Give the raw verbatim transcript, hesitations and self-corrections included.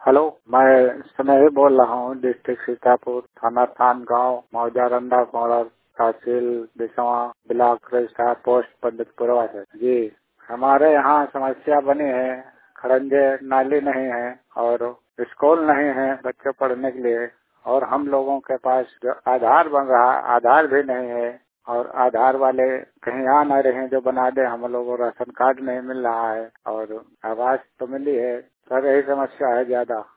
Hello, मैं स्नेही बोल रहा हूँ। डिस्ट्रिक्ट सीतापुर, थाना थान गांव, मौजा रंडा मॉडल, तहसील बिसवा, ब्लॉक रजिस्ट्रार पोस्ट पंडितपुरवा है जी। हमारे यहाँ समस्या बनी है, खड़ंजे नाली नहीं है और स्कूल नहीं है बच्चे पढ़ने के लिए। और हम लोगों के पास जो आधार बन रहा, आधार भी नहीं है। और आधार वाले कहीं आ न रहे हैं जो बना दे। हम लोगों को राशन कार्ड नहीं मिल रहा है और आवास तो मिली है, सर यही समस्या है ज्यादा।